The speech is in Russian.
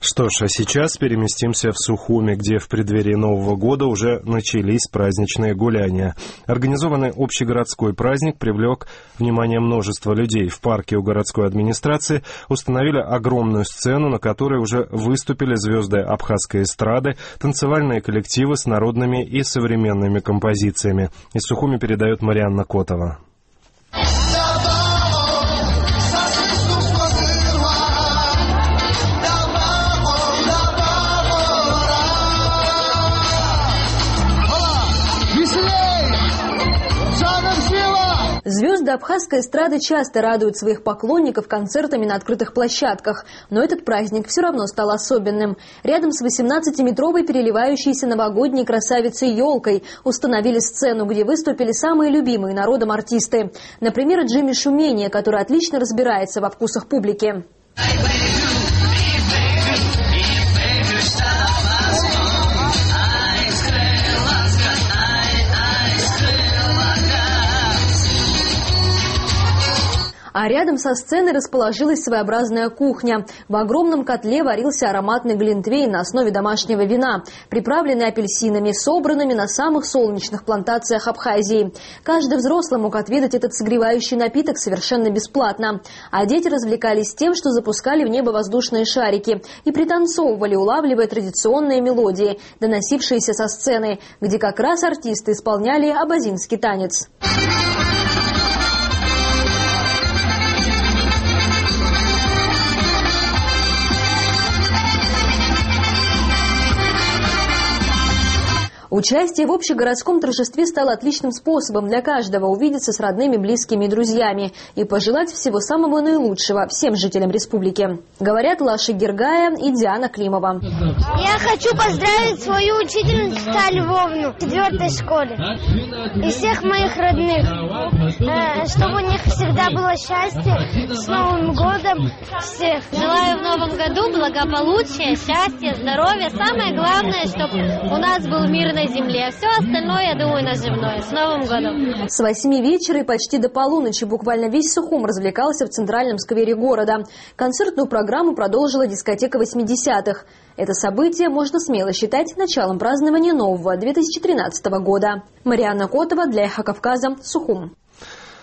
Что ж, а сейчас переместимся в Сухуми, где в преддверии Нового года уже начались праздничные гуляния. Организованный общегородской праздник привлек внимание множества людей. В парке у городской администрации установили огромную сцену, на которой уже выступили звезды абхазской эстрады, танцевальные коллективы с народными и современными композициями. Из Сухуми передает Марианна Котова. Звезды абхазской эстрады часто радуют своих поклонников концертами на открытых площадках. Но этот праздник все равно стал особенным. Рядом с 18-метровой переливающейся новогодней красавицей-елкой установили сцену, где выступили самые любимые народом артисты. Например, Джимми Шумение, который отлично разбирается во вкусах публики. А рядом со сценой расположилась своеобразная кухня. В огромном котле варился ароматный глинтвейн на основе домашнего вина, приправленный апельсинами, собранными на самых солнечных плантациях Абхазии. Каждый взрослый мог отведать этот согревающий напиток совершенно бесплатно. А дети развлекались тем, что запускали в небо воздушные шарики и пританцовывали, улавливая традиционные мелодии, доносившиеся со сцены, где как раз артисты исполняли абазинский танец. Участие в общегородском торжестве стало отличным способом для каждого увидеться с родными, близкими и друзьями и пожелать всего самого наилучшего всем жителям республики. Говорят Лаша Гергая и Диана Климова. Я хочу поздравить свою учительницу Львовну в 4-й школе и всех моих родных, чтобы у них всегда было счастье, с Новым годом всех. Желаю в новом году благополучия, счастья, здоровья. Самое главное, чтобы у нас был мир на земле. Все остальное, я думаю, наживное. С Новым годом! С 8 вечера и почти до полуночи буквально весь Сухум развлекался в центральном сквере города. Концертную программу продолжила дискотека 80-х. Это событие можно смело считать началом празднования нового 2013 года. Марианна Котова для Эхо Кавказа, Сухум.